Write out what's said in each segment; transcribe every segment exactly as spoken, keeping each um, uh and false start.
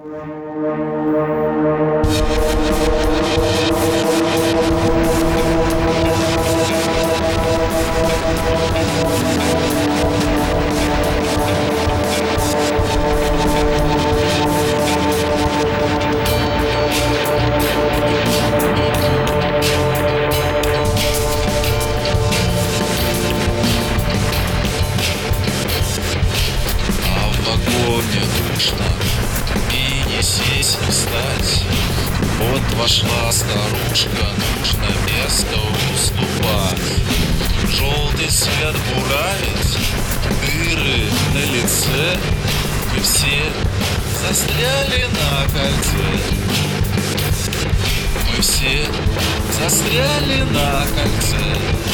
И не сесть, не встать. Вот вошла старушка, нужно место уступать. Желтый свет буравит, дыры на лице. Мы все застряли на кольце. Мы все застряли на кольце.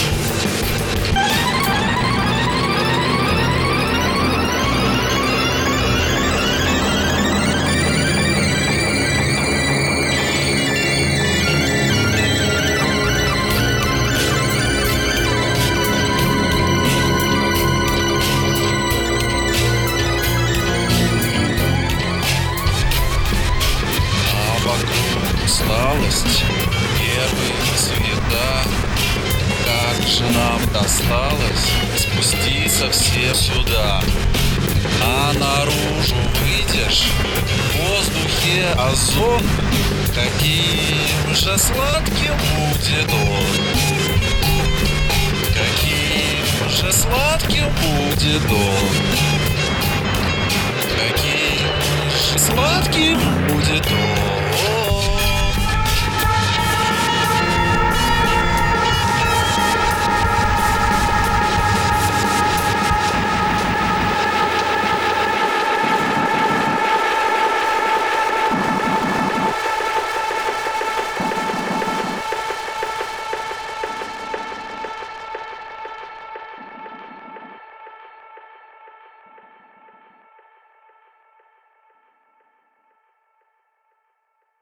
Усталость, нервы, суета. Как же нам досталось спуститься все сюда. А наружу выйдешь, в воздухе озон. Каким же сладким будет он. Каким же сладким будет он. Каким же сладким будет он.